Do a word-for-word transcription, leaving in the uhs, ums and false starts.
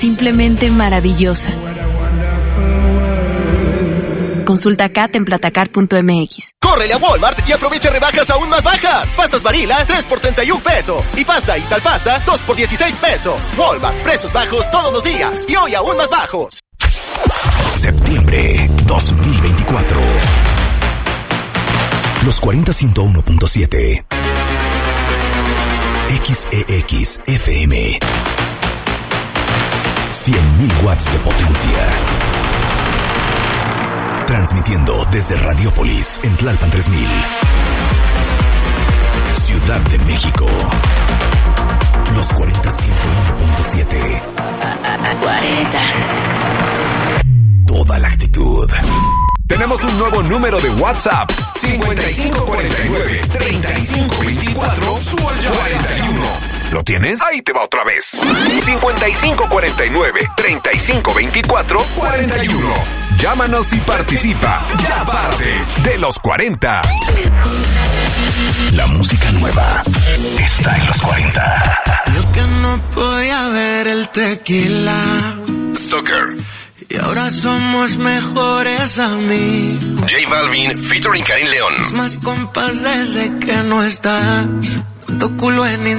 simplemente maravillosa. Consulta C A T en platacar punto m x. ¡Córrele a Walmart y aprovecha rebajas aún más bajas! Pastas Barilla, tres por treinta y un pesos. Y pasta Italpasta, dos por dieciséis pesos. Walmart, precios bajos todos los días. Y hoy aún más bajos. Septiembre dos mil veinticuatro. Los cuarenta ciento uno punto siete. X E X F M. cien mil watts de potencia. Transmitiendo desde Radiópolis en Tlalpan tres mil. Ciudad de México. Los cuarenta ciento uno punto siete. cuarenta. Toda la actitud. Tenemos un nuevo número de WhatsApp. cincuenta y cinco cuarenta y nueve, treinta y cinco veinticuatro, cuarenta y uno. ¿Lo tienes? Ahí te va otra vez. cincuenta y cinco cuarenta y nueve, treinta y cinco veinticuatro, cuarenta y uno. Llámanos y participa. Ya parte de los cuarenta. La música nueva está en los cuarenta. Yo que no podía ver el tequila. Stoker. Y ahora somos mejores amigos. J Balvin featuring Karim León. Más compas desde que no estás. Tanto culo en